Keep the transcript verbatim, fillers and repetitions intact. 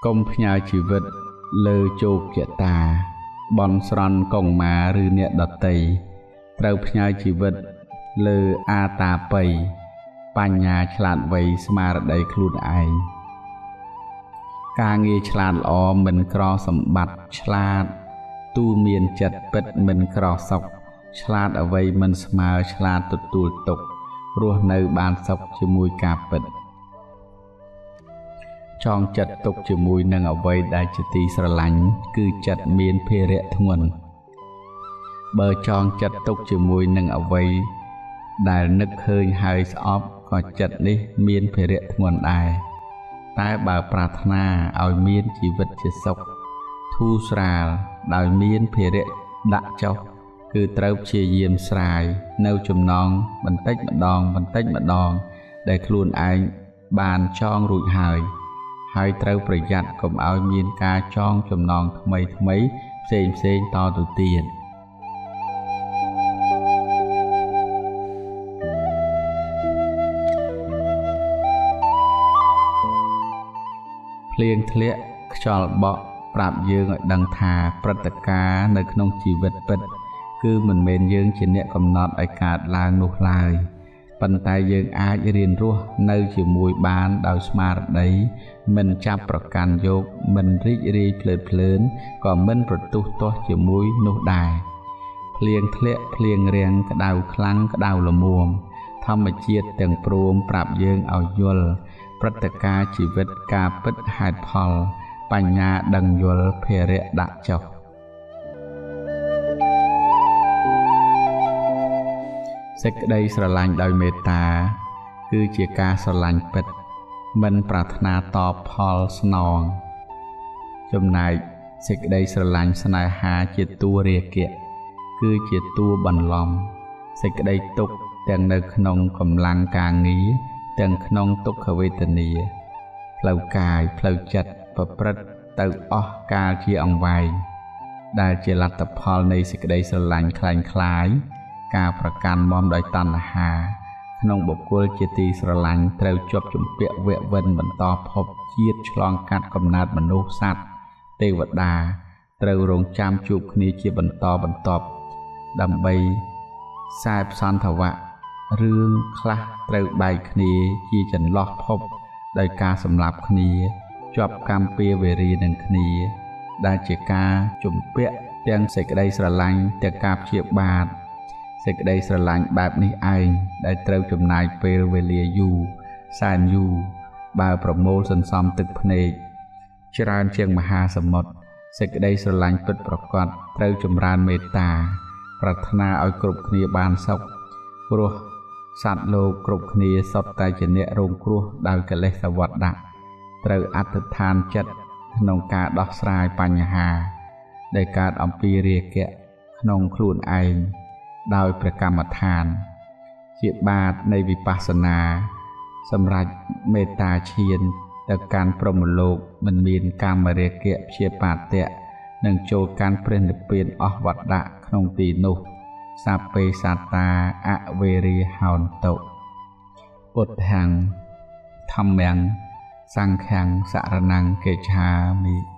កុំផ្ញើជីវិតលើជោគជតាបនស្រន់កងម៉ាឬអ្នកដតីត្រូវផ្ញើជីវិតលើអាតាប័យបញ្ញាឆ្លាតវៃស្មារតីខ្លួនឯងការងារឆ្លាតល្អមិនក្រសម្បត្តិឆ្លាតទូមានចិត្តពិតមិនក្រសុខឆ្លាតអ្វីមិនស្មើឆ្លាតទទួលទុករស់នៅបានសុខជាមួយការពិតចងចិត្តទុកជាមួយនឹងអ្វីដែលជាទីស្រឡាញ់គឺចិត្តមានភារៈធ្ងន់បើចងចិត្តទុកជាមួយនឹងអ្វីដែលនឹកឃើញហើយស្អប់ក៏ចិត្តនេះមានភារៈធ្ងន់ដែរតែបើប្រាថ្នាឲ្យមានជីវិតជាសុខធូរស្រាលដោយមានភារៈដាក់ចុះគឺត្រូវព្យាយាមស្រាយនៅចំណងបន្តិចម្ដងបន្តិចម្ដងដែលខ្លួនឯងបានចងរួចហើយហើយត្រូវប្រយ័ត្នកុំឲ្យមានការចងចំណងថ្មីថ្មីផ្សេងផ្សេងតទៅទៀតភ្លៀងធ្លាក់ខ្យល់បក់ប្រាប់យើងឲ្យដឹងថាព្រឹត្តិការណ៍នៅក្នុងជីវិតពិតគឺមិនមែនយើងជាអ្នកកំណត់ឲ្យកើតឡើងនោះឡើយប៉ុន្តែយើងអាចរៀនរស់នៅជាមួយបានដោយស្មារតីមិនចាប់ប្រកាន់យកមិនរីករាយភ្លើតភ្លើនក៏មិនប្រទុះទាស់ជាមួយនោះដែរភ្លៀងធ្លាក់ភ្លៀងរាំងក្តៅខ្លាំងក្តៅល្មមធម្មជាតិទាំងព្រមប្រាប់យើងឲ្យយល់ព្រឹត្តិការណ៍ជីវិតការពិតហេតុផលបញ្ញាដឹងយល់ភារៈដាក់ចុះសេចក្តីស្រឡាញ់ដោយមេត្តាគឺជាការស្រឡាញ់ពិតមិនប្រាថ្នាតបផលស្នងចំណែកសេចក្តីស្រឡាញ់ស្នេហាជាតួរាគៈគឺជាតួបន្លំសេចក្តីទុក្ខទាំងនៅក្នុងកម្លាំងការងារទាំងក្នុងទុក្ខវេទនាផ្លូវកាយផ្លូវចិត្តប្រព្រឹត្តទៅអស់កាលជាអង្វែងដែលជាលទ្ធផលនៃសេចក្តីស្រឡាញ់คล้ายคล้ายការប្រកាន់មមដោយតណ្ហាក្នុងបុគ្គលជាទីស្រឡាញ់ត្រូវជាប់ជំពាក់វគ្គវិនបន្តភពជាតិឆ្លងកាត់កំណើតមនុស្សសត្វទេវតាត្រូវរងចាំជួបគ្នាជាបន្តបន្ទាប់ដើម្បីខ្សែផ្សន្ទវៈរឿងខ្លះត្រូវបែកគ្នាជាចន្លោះភពដោយការសម្លាប់គ្នាជាប់កម្មពៀវេរីនឹងគ្នាដែលជាការជំពាក់ទាំងសេចក្តីស្រឡាញ់ទាំងការព្យាបាទសេចក្តីស្រឡាញ់បែបនេះឯងដែលត្រូវចំណាយពេលវេលាយូរសែនយូរបើប្រមូលសន្សំទឹកភ្នែកច្រើនជាងមហាសមុទ្រសេចក្តីស្រឡាញ់ពិតប្រាកដត្រូវចម្រើនមេត្តាប្រាថ្នាឲ្យគ្រប់គ្នាបានសុខព្រោះសត្វលោកគ្រប់គ្នាសុទ្ធតែជាអ្នករងគ្រោះដោយកិលេសវដ្តៈត្រូវអធិដ្ឋានចិត្តក្នុងការដោះស្រាយបញ្ហាដែលកើតអំពីរាគៈក្នុងខ្លួនឯងដោយព្រះកម្មដ្ឋានជាបាតនៃវិបស្សនាសម្រាប់មេត្តាឈានទៅកាន់ព្រហ្មលោកមិនមានកាមរាគៈព្យាបាទៈនឹងចូលកាន់ព្រះនិព្វានអស់វដ្តៈក្នុងទីនោះសាពេសត្តាអវេរិហោន្តុពុទ្ធាំធម្មំសង្ឃំសរណង្កេច្ឆាមិ